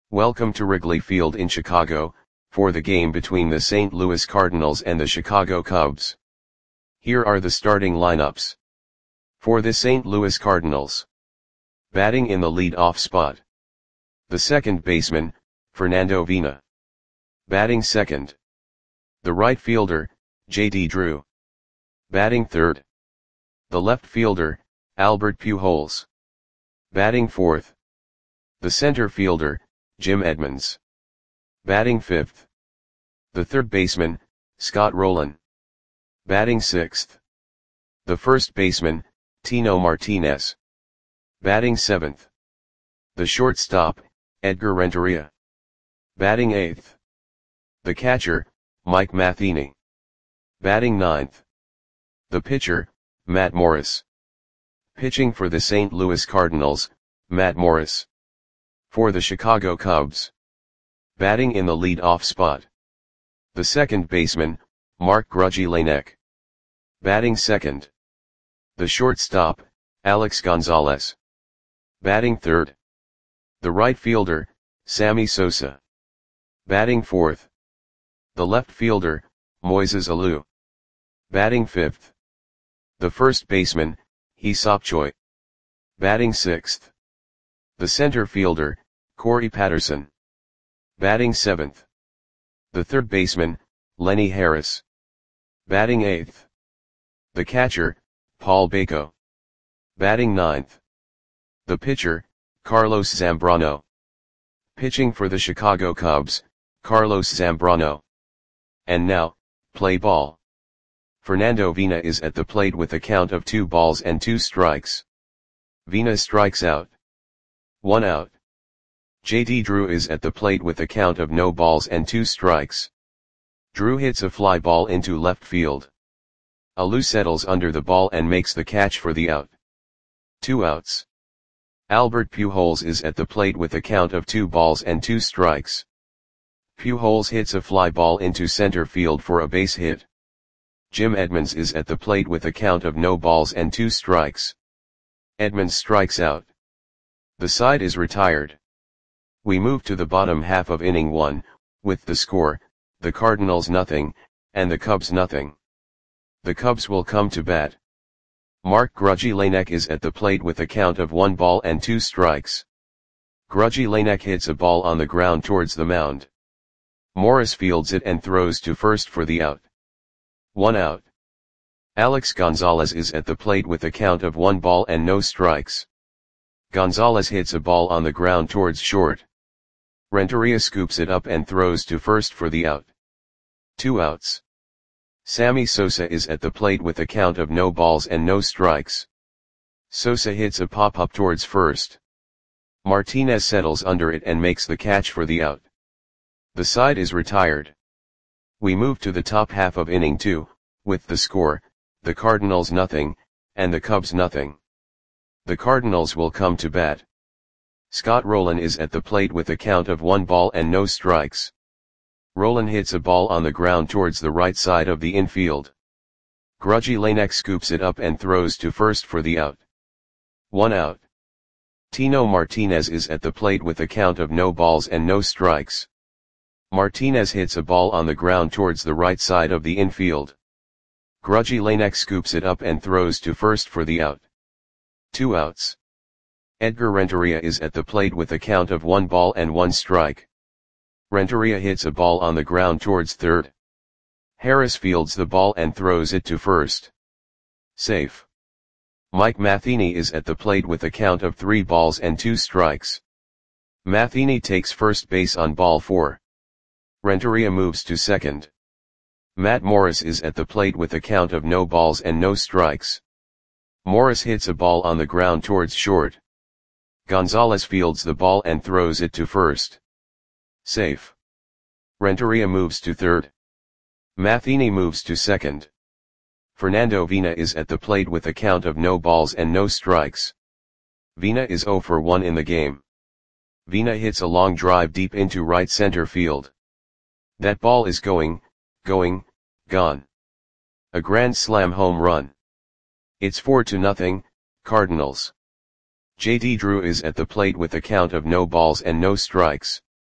Welcome to Wrigley Field in Chicago, for the game between the St. Louis Cardinals and the Chicago Cubs. Here are the starting lineups. For the St. Louis Cardinals. Batting in the lead-off spot. The second baseman, Fernando Vina. Batting second. The right fielder, J.D. Drew. Batting third. The left fielder, Albert Pujols. Batting fourth. The center fielder, Jim Edmonds. Batting fifth. The third baseman, Scott Rolen. Batting sixth. The first baseman, Tino Martinez. Batting seventh. The shortstop, Edgar Renteria. Batting eighth. The catcher, Mike Matheny. Batting ninth. The pitcher, Matt Morris. Pitching for the St. Louis Cardinals, Matt Morris. For the Chicago Cubs. Batting in the lead-off spot. The second baseman, Mark Grudzielanek. Batting second. The shortstop, Alex Gonzalez. Batting third. The right fielder, Sammy Sosa. Batting fourth. The left fielder, Moises Alou. Batting fifth. The first baseman, Hee-Seop Choi. Batting sixth. The center fielder, Corey Patterson. Batting seventh. The third baseman, Lenny Harris. Batting eighth. The catcher, Paul Bako. Batting ninth. The pitcher, Carlos Zambrano. Pitching for the Chicago Cubs, Carlos Zambrano. And now, play ball. Fernando Vina is at the plate with a count of 2 balls and 2 strikes. Vina strikes out. 1 out. J.D. Drew is at the plate with a count of no balls and 2 strikes. Drew hits a fly ball into left field. Alou settles under the ball and makes the catch for the out. 2 outs. Albert Pujols is at the plate with a count of 2 balls and 2 strikes. Pujols hits a fly ball into center field for a base hit. Jim Edmonds is at the plate with a count of no balls and 2 strikes. Edmonds strikes out. The side is retired. We move to the bottom half of inning 1, with the score, the Cardinals nothing, and the Cubs nothing. The Cubs will come to bat. Mark Grudzielanek is at the plate with a count of 1 ball and 2 strikes. Grudzielanek hits a ball on the ground towards the mound. Morris fields it and throws to first for the out. 1 out. Alex Gonzalez is at the plate with a count of 1 ball and no strikes. Gonzalez hits a ball on the ground towards short. Renteria scoops it up and throws to first for the out. 2 outs. Sammy Sosa is at the plate with a count of no balls and no strikes. Sosa hits a pop-up towards first. Martinez settles under it and makes the catch for the out. The side is retired. We move to the top half of inning 2, with the score, the Cardinals nothing, and the Cubs nothing. The Cardinals will come to bat. Scott Rolen is at the plate with a count of 1 ball and no strikes. Rolen hits a ball on the ground towards the right side of the infield. Grudzielanek scoops it up and throws to first for the out. 1 out. Tino Martinez is at the plate with a count of no balls and no strikes. Martinez hits a ball on the ground towards the right side of the infield. Grudzielanek scoops it up and throws to first for the out. 2 outs. Edgar Renteria is at the plate with a count of 1 ball and 1 strike. Renteria hits a ball on the ground towards third. Harris fields the ball and throws it to first. Safe. Mike Matheny is at the plate with a count of 3 balls and 2 strikes. Matheny takes first base on ball 4. Renteria moves to second. Matt Morris is at the plate with a count of no balls and no strikes. Morris hits a ball on the ground towards short. Gonzalez fields the ball and throws it to first. Safe. Renteria moves to third. Matheny moves to second. Fernando Vina is at the plate with a count of no balls and no strikes. Vina is 0 for 1 in the game. Vina hits a long drive deep into right center field. That ball is going, gone. A grand slam home run. It's 4-0, Cardinals. J.D. Drew is at the plate with a count of no balls and no strikes.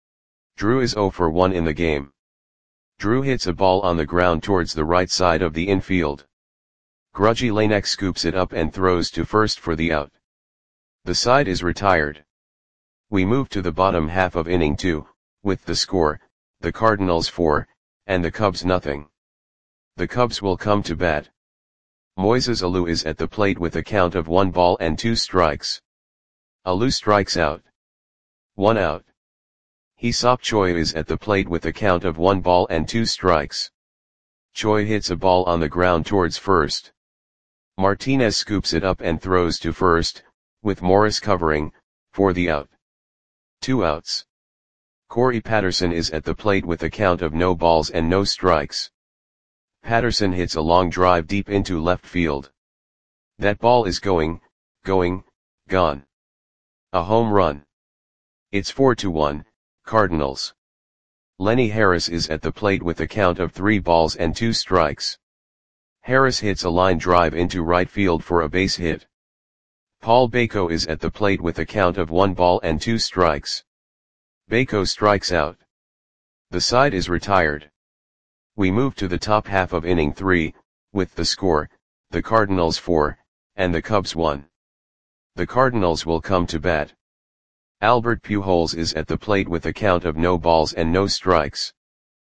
Drew is 0 for 1 in the game. Drew hits a ball on the ground towards the right side of the infield. Grudgy Lanek scoops it up and throws to first for the out. The side is retired. We move to the bottom half of inning 2, with the score, the Cardinals 4, and the Cubs nothing. The Cubs will come to bat. Moises Alou is at the plate with a count of 1 ball and 2 strikes. Alou strikes out. 1 out. Hee-Seop Choi is at the plate with a count of 1 ball and 2 strikes. Choi hits a ball on the ground towards first. Martinez scoops it up and throws to first, with Morris covering, for the out. 2 outs. Corey Patterson is at the plate with a count of no balls and no strikes. Patterson hits a long drive deep into left field. That ball is gone. A home run. It's 4-1, Cardinals. Lenny Harris is at the plate with a count of 3 balls and 2 strikes. Harris hits a line drive into right field for a base hit. Paul Bako is at the plate with a count of 1 ball and 2 strikes. Bako strikes out. The side is retired. We move to the top half of inning 3, with the score, the Cardinals 4, and the Cubs 1. The Cardinals will come to bat. Albert Pujols is at the plate with a count of no balls and no strikes.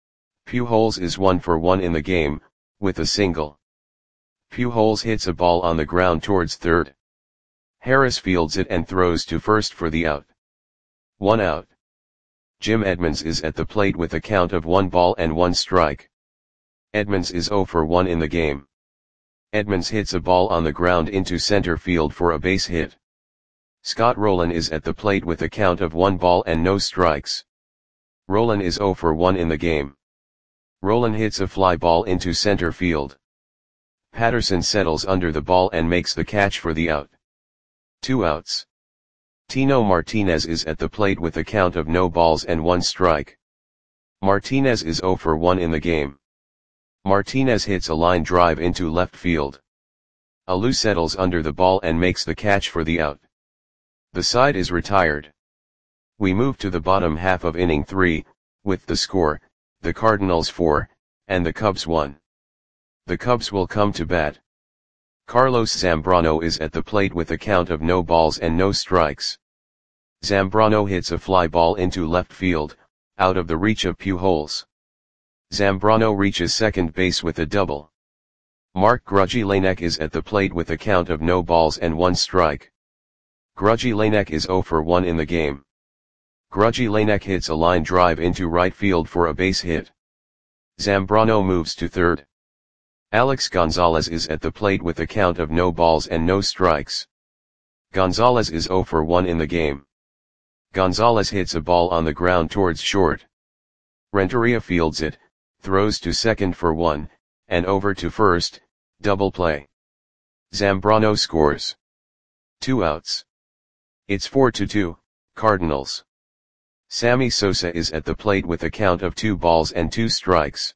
Pujols is 1 for 1 in the game, with a single. Pujols hits a ball on the ground towards third. Harris fields it and throws to first for the out. 1 out. Jim Edmonds is at the plate with a count of 1 ball and 1 strike. Edmonds is 0 for 1 in the game. Edmonds hits a ball on the ground into center field for a base hit. Scott Rowland is at the plate with a count of 1 ball and no strikes. Rowland is 0 for 1 in the game. Rowland hits a fly ball into center field. Patterson settles under the ball and makes the catch for the out. 2 outs. Tino Martinez is at the plate with a count of no balls and 1 strike. Martinez is 0 for 1 in the game. Martinez hits a line drive into left field. Alou settles under the ball and makes the catch for the out. The side is retired. We move to the bottom half of inning 3, with the score, the Cardinals 4, and the Cubs 1. The Cubs will come to bat. Carlos Zambrano is at the plate with a count of no balls and no strikes. Zambrano hits a fly ball into left field, out of the reach of Pujols. Zambrano reaches second base with a double. Mark Grudgy Lanek is at the plate with a count of no balls and 1 strike. Grudgy Lanek is 0 for 1 in the game. Grudgy Lanek hits a line drive into right field for a base hit. Zambrano moves to third. Alex Gonzalez is at the plate with a count of no balls and no strikes. Gonzalez is 0 for 1 in the game. Gonzalez hits a ball on the ground towards short. Renteria fields it, throws to second for 1, and over to first, double play. Zambrano scores. 2 outs. It's 4-2, Cardinals. Sammy Sosa is at the plate with a count of 2 balls and 2 strikes.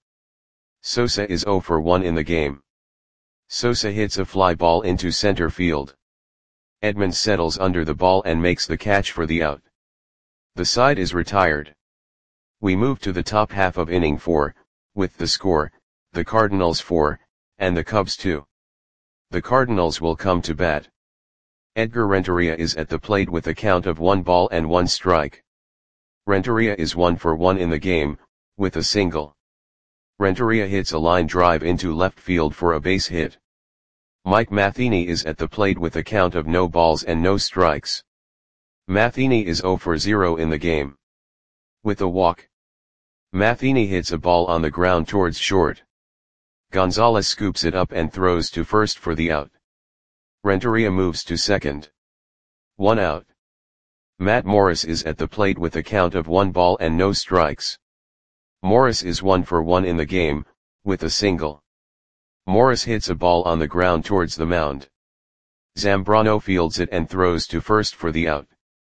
Sosa is 0 for 1 in the game. Sosa hits a fly ball into center field. Edmonds settles under the ball and makes the catch for the out. The side is retired. We move to the top half of inning 4, with the score, the Cardinals 4, and the Cubs 2. The Cardinals will come to bat. Edgar Renteria is at the plate with a count of 1 ball and 1 strike. Renteria is 1 for 1 in the game, with a single. Renteria hits a line drive into left field for a base hit. Mike Matheny is at the plate with a count of no balls and no strikes. Matheny is 0 for 0 in the game. With a walk. Matheny hits a ball on the ground towards short. Gonzalez scoops it up and throws to first for the out. Renteria moves to second. 1 out. Matt Morris is at the plate with a count of 1 ball and no strikes. Morris is 1 for 1 in the game, with a single. Morris hits a ball on the ground towards the mound. Zambrano fields it and throws to first for the out.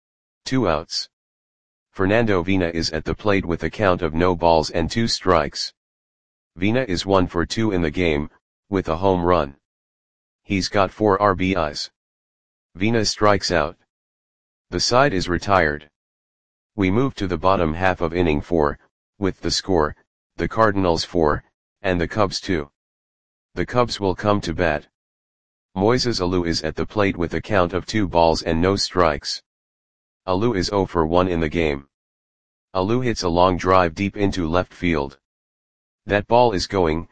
2 outs. Fernando Vina is at the plate with a count of no balls and 2 strikes. Vina is 1 for 2 in the game, with a home run. He's got 4 RBIs. Vina strikes out. The side is retired. We move to the bottom half of inning 4, with the score, the Cardinals 4, and the Cubs 2. The Cubs will come to bat. Moises Alou is at the plate with a count of 2 balls and no strikes. Alou is 0 for 1 in the game. Alou hits a long drive deep into left field. That ball is going,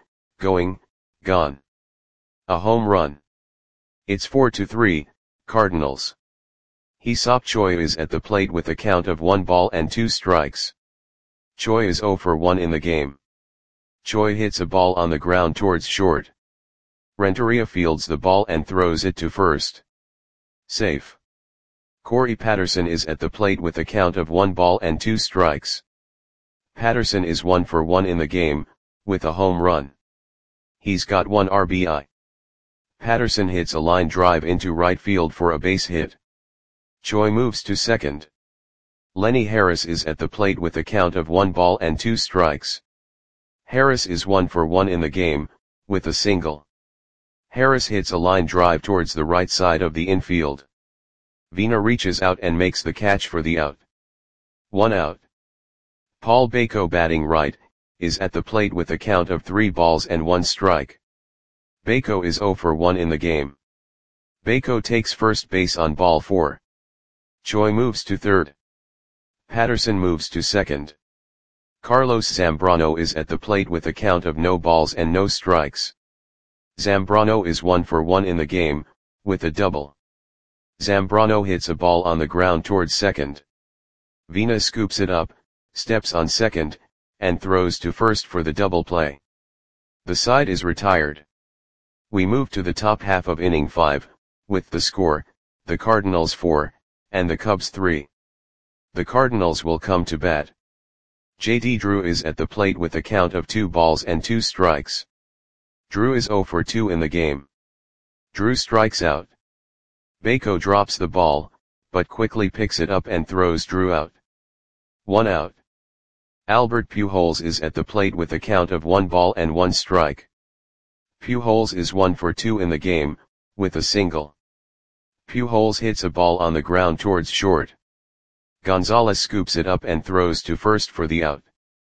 gone. A home run. It's 4-3, Cardinals. Hee-seop Choi is at the plate with a count of 1 ball and 2 strikes. Choi is 0 for 1 in the game. Choi hits a ball on the ground towards short. Renteria fields the ball and throws it to first. Safe. Corey Patterson is at the plate with a count of 1 ball and 2 strikes. Patterson is 1 for 1 in the game, with a home run. He's got 1 RBI. Patterson hits a line drive into right field for a base hit. Choi moves to second. Lenny Harris is at the plate with a count of 1 ball and 2 strikes. Harris is 1 for 1 in the game, with a single. Harris hits a line drive towards the right side of the infield. Vina reaches out and makes the catch for the out. 1 out. Paul Bako, batting right, is at the plate with a count of 3 balls and 1 strike. Bako is 0 for 1 in the game. Bako takes first base on ball 4. Choi moves to third. Patterson moves to second. Carlos Zambrano is at the plate with a count of no balls and no strikes. Zambrano is 1 for 1 in the game, with a double. Zambrano hits a ball on the ground towards second. Vina scoops it up, steps on second, and throws to first for the double play. The side is retired. We move to the top half of inning 5, with the score, the Cardinals 4, and the Cubs 3. The Cardinals will come to bat. J.D. Drew is at the plate with a count of 2 balls and 2 strikes. Drew is 0 for 2 in the game. Drew strikes out. Bako drops the ball, but quickly picks it up and throws Drew out. 1 out. Albert Pujols is at the plate with a count of 1 ball and 1 strike. Pujols is 1 for 2 in the game, with a single. Pujols hits a ball on the ground towards short. Gonzalez scoops it up and throws to first for the out.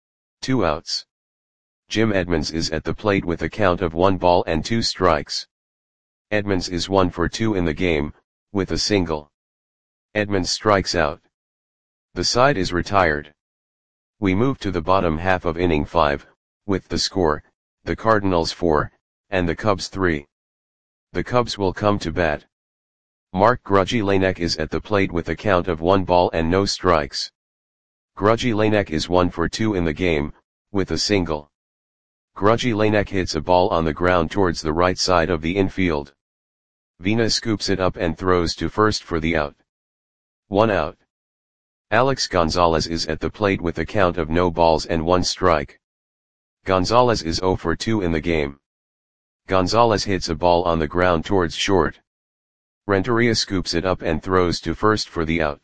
2 outs. Jim Edmonds is at the plate with a count of 1 ball and 2 strikes. Edmonds is 1 for 2 in the game, with a single. Edmonds strikes out. The side is retired. We move to the bottom half of inning 5, with the score, the Cardinals 4, and the Cubs 3. The Cubs will come to bat. Mark Grudzielanek is at the plate with a count of 1 ball and no strikes. Grudzielanek is 1 for 2 in the game, with a single. Grudzielanek hits a ball on the ground towards the right side of the infield. Vina scoops it up and throws to first for the out. 1 out. Alex Gonzalez is at the plate with a count of no balls and 1 strike. Gonzalez is 0 for 2 in the game. Gonzalez hits a ball on the ground towards short. Renteria scoops it up and throws to first for the out.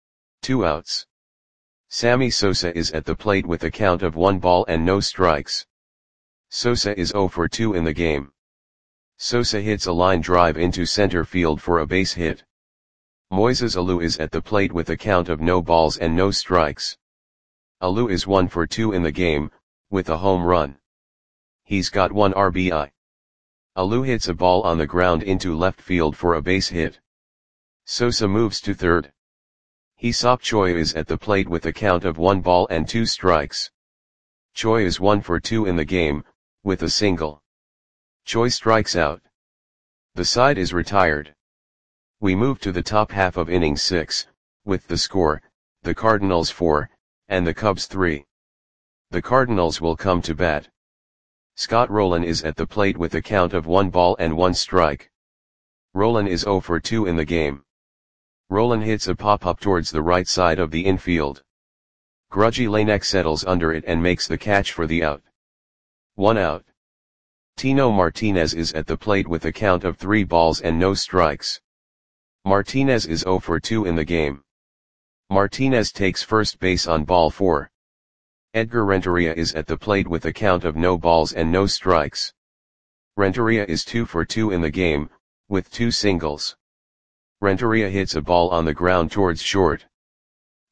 2 outs. Sammy Sosa is at the plate with a count of 1 ball and no strikes. Sosa is 0 for 2 in the game. Sosa hits a line drive into center field for a base hit. Moises Alou is at the plate with a count of no balls and no strikes. Alou is 1 for 2 in the game, with a home run. He's got 1 RBI. Alou hits a ball on the ground into left field for a base hit. Sosa moves to third. Hee-seop Choi is at the plate with a count of 1 ball and 2 strikes. Choi is 1 for 2 in the game, with a single. Choi strikes out. The side is retired. We move to the top half of inning 6, with the score, the Cardinals 4, and the Cubs 3. The Cardinals will come to bat. Scott Rolen is at the plate with a count of 1 ball and 1 strike. Rolen is 0 for 2 in the game. Rolen hits a pop-up towards the right side of the infield. Grudzielanek settles under it and makes the catch for the out. 1 out. Tino Martinez is at the plate with a count of 3 balls and no strikes. Martinez is 0 for 2 in the game. Martinez takes first base on ball 4. Edgar Renteria is at the plate with a count of no balls and no strikes. Renteria is 2 for 2 in the game, with 2 singles. Renteria hits a ball on the ground towards short.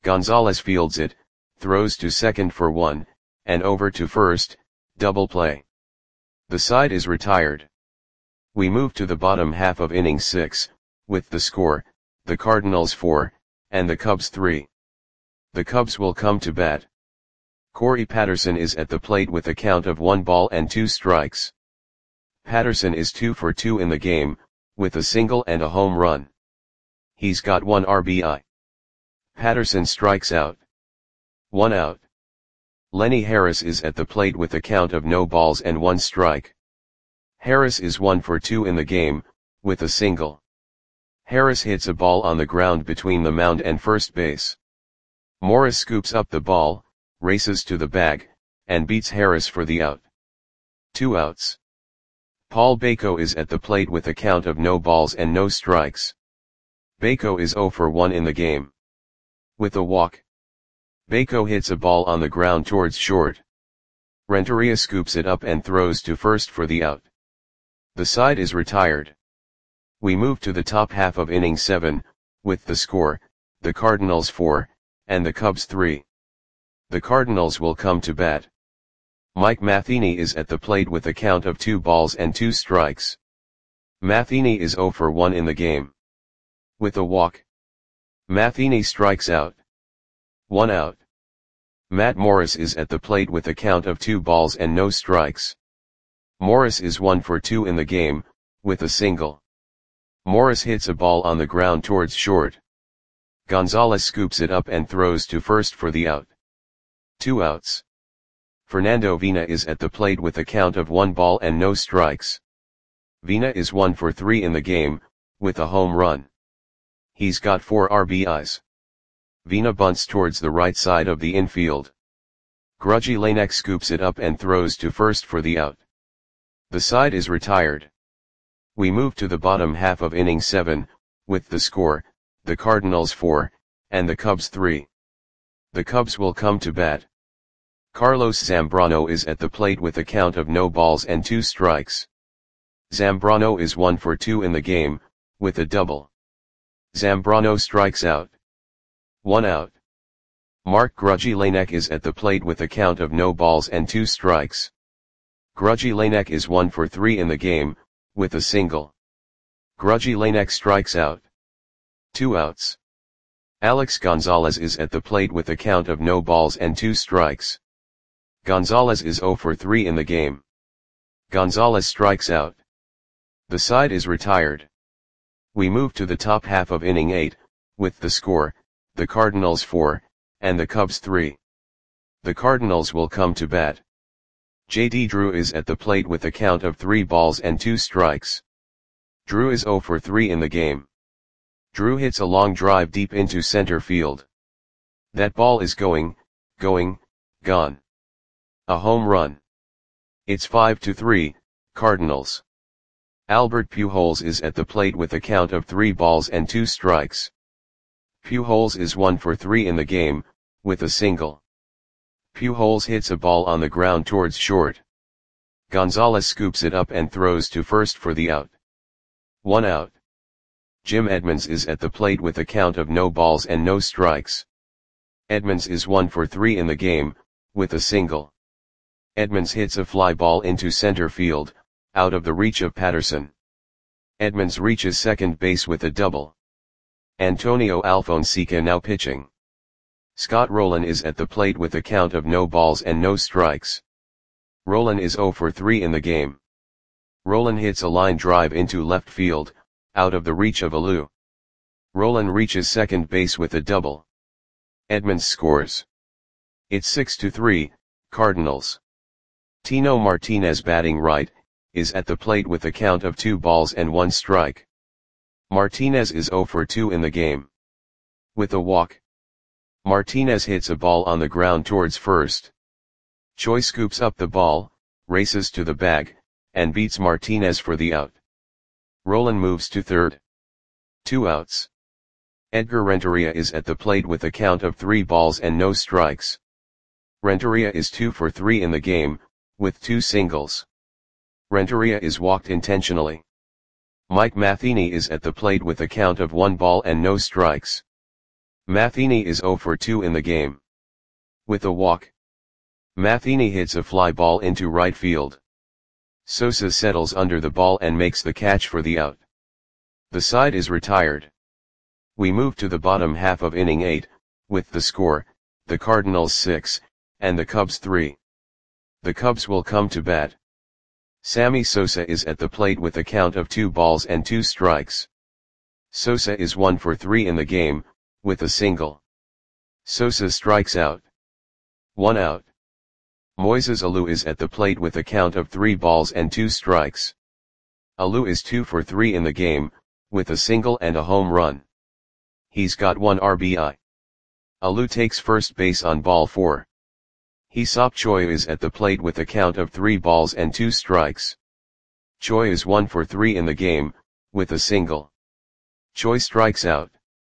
Gonzalez fields it, throws to second for one, and over to first, double play. The side is retired. We move to the bottom half of inning 6, with the score, the Cardinals 4, and the Cubs 3. The Cubs will come to bat. Corey Patterson is at the plate with a count of 1 ball and 2 strikes. Patterson is 2 for 2 in the game, with a single and a home run. He's got 1 RBI. Patterson strikes out. 1 out. Lenny Harris is at the plate with a count of no balls and 1 strike. Harris is 1 for 2 in the game, with a single. Harris hits a ball on the ground between the mound and first base. Morris scoops up the ball, races to the bag, and beats Harris for the out. 2 outs. Paul Bako is at the plate with a count of no balls and no strikes. Bako is 0 for 1 in the game. With a walk. Bako hits a ball on the ground towards short. Renteria scoops it up and throws to first for the out. The side is retired. We move to the top half of inning 7, with the score, the Cardinals 4, and the Cubs 3. The Cardinals will come to bat. Mike Matheny is at the plate with a count of 2 balls and 2 strikes. Matheny is 0 for 1 in the game. With a walk. Matheny strikes out. 1 out. Matt Morris is at the plate with a count of 2 balls and no strikes. Morris is 1 for 2 in the game, with a single. Morris hits a ball on the ground towards short. Gonzalez scoops it up and throws to first for the out. 2 outs. Fernando Vina is at the plate with a count of 1 ball and no strikes. Vina is 1 for 3 in the game, with a home run. He's got 4 RBIs. Vina bunts towards the right side of the infield. Grudgy Lanek scoops it up and throws to first for the out. The side is retired. We move to the bottom half of inning 7, with the score, the Cardinals 4, and the Cubs 3. The Cubs will come to bat. Carlos Zambrano is at the plate with a count of no balls and 2 strikes. Zambrano is 1 for 2 in the game, with a double. Zambrano strikes out. 1 out. Mark Grudgy Lanek is at the plate with a count of no balls and 2 strikes. Grudgy Lanek is 1 for 3 in the game, with a single. Grudgy Lanek strikes out. 2 outs. Alex Gonzalez is at the plate with a count of no balls and 2 strikes. Gonzalez is 0 for 3 in the game. Gonzalez strikes out. The side is retired. We move to the top half of inning 8, with the score, the Cardinals 4, and the Cubs 3. The Cardinals will come to bat. J.D. Drew is at the plate with a count of 3 balls and 2 strikes. Drew is 0 for 3 in the game. Drew hits a long drive deep into center field. That ball is going, gone. A home run. It's 5-3, Cardinals. Albert Pujols is at the plate with a count of 3 balls and 2 strikes. Pujols is 1 for 3 in the game, with a single. Pujols hits a ball on the ground towards short. Gonzalez scoops it up and throws to first for the out. 1 out. Jim Edmonds is at the plate with a count of no balls and no strikes. Edmonds is 1 for 3 in the game, with a single. Edmonds hits a fly ball into center field, out of the reach of Patterson. Edmonds reaches second base with a double. Antonio Alfonseca now pitching. Scott Rowland is at the plate with a count of no balls and no strikes. Rowland is 0 for 3 in the game. Rowland hits a line drive into left field, out of the reach of Alou. Rowland reaches second base with a double. Edmonds scores. It's 6-3, Cardinals. Tino Martinez batting right, is at the plate with a count of 2 balls and 1 strike. Martinez is 0 for 2 in the game. With a walk. Martinez hits a ball on the ground towards first. Choi scoops up the ball, races to the bag, and beats Martinez for the out. Rowland moves to third. 2 outs. Edgar Renteria is at the plate with a count of 3 balls and no strikes. Renteria is 2 for 3 in the game, with 2 singles. Renteria is walked intentionally. Mike Matheny is at the plate with a count of 1 ball and no strikes. Matheny is 0 for 2 in the game. With a walk, Matheny hits a fly ball into right field. Sosa settles under the ball and makes the catch for the out. The side is retired. We move to the bottom half of inning 8, with the score, the Cardinals 6, and the Cubs 3. The Cubs will come to bat. Sammy Sosa is at the plate with a count of 2 balls and 2 strikes. Sosa is 1 for 3 in the game, with a single. Sosa strikes out. 1 out. Moises Alou is at the plate with a count of 3 balls and 2 strikes. Alou is 2 for 3 in the game, with a single and a home run. He's got 1 RBI. Alou takes first base on ball 4. Hee-seop Choi is at the plate with a count of 3 balls and 2 strikes. Choi is 1 for 3 in the game, with a single. Choi strikes out.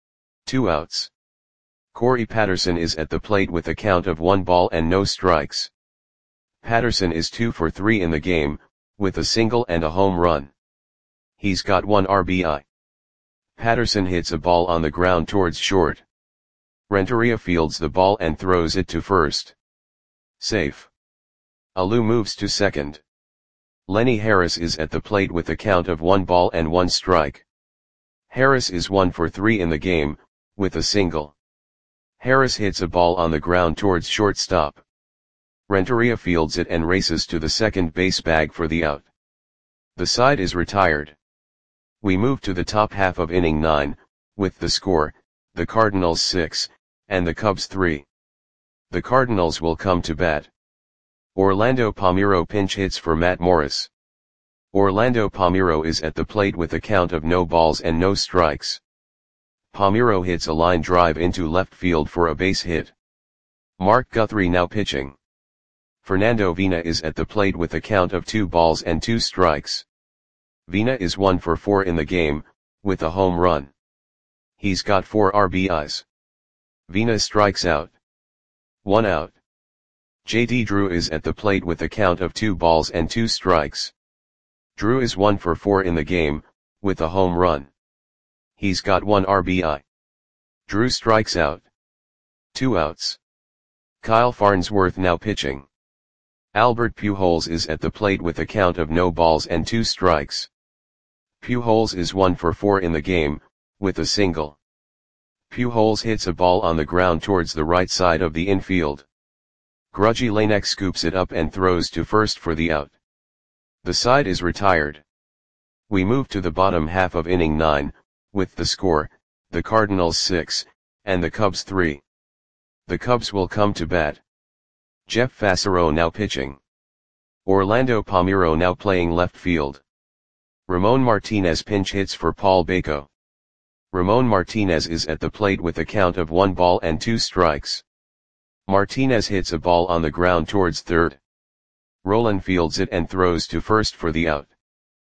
2 outs. Corey Patterson is at the plate with a count of 1 ball and no strikes. Patterson is 2 for 3 in the game, with a single and a home run. He's got 1 RBI. Patterson hits a ball on the ground towards short. Renteria fields the ball and throws it to first. Safe. Alou moves to second. Lenny Harris is at the plate with a count of 1 ball and 1 strike. Harris is 1 for 3 in the game, with a single. Harris hits a ball on the ground towards shortstop. Renteria fields it and races to the second base bag for the out. The side is retired. We move to the top half of inning 9, with the score, the Cardinals 6, and the Cubs 3. The Cardinals will come to bat. Orlando Palmeiro pinch hits for Matt Morris. Orlando Palmeiro is at the plate with a count of no balls and no strikes. Palmeiro hits a line drive into left field for a base hit. Mark Guthrie now pitching. Fernando Vina is at the plate with a count of 2 balls and 2 strikes. Vina is 1 for 4 in the game, with a home run. He's got 4 RBIs. Vina strikes out. 1 out. J.D. Drew is at the plate with a count of 2 balls and 2 strikes. Drew is 1 for 4 in the game, with a home run. He's got 1 RBI. Drew strikes out. 2 outs. Kyle Farnsworth now pitching. Albert Pujols is at the plate with a count of no balls and 2 strikes. Pujols is 1 for 4 in the game, with a single. Pujols hits a ball on the ground towards the right side of the infield. Grudgy Lanek scoops it up and throws to first for the out. The side is retired. We move to the bottom half of inning 9, with the score, the Cardinals 6, and the Cubs 3. The Cubs will come to bat. Jeff Fassero now pitching. Orlando Palmeiro now playing left field. Ramon Martinez pinch hits for Paul Baco. Ramon Martinez is at the plate with a count of 1 ball and 2 strikes. Martinez hits a ball on the ground towards third. Roland fields it and throws to first for the out.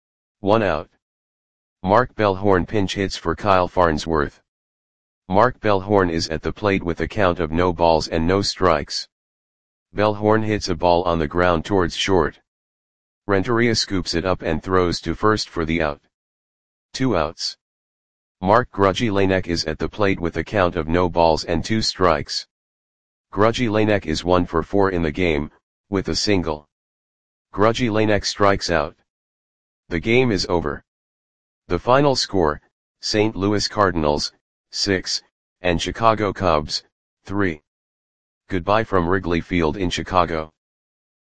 1 out. Mark Bellhorn pinch hits for Kyle Farnsworth. Mark Bellhorn is at the plate with a count of no balls and no strikes. Bellhorn hits a ball on the ground towards short. Renteria scoops it up and throws to first for the out. 2 outs. Mark Grudgy Lanek is at the plate with a count of no balls and 2 strikes. Grudgy Lanek is 1 for 4 in the game, with a single. Grudgy Lanek strikes out. The game is over. The final score, St. Louis Cardinals, 6, and Chicago Cubs, 3. Goodbye from Wrigley Field in Chicago.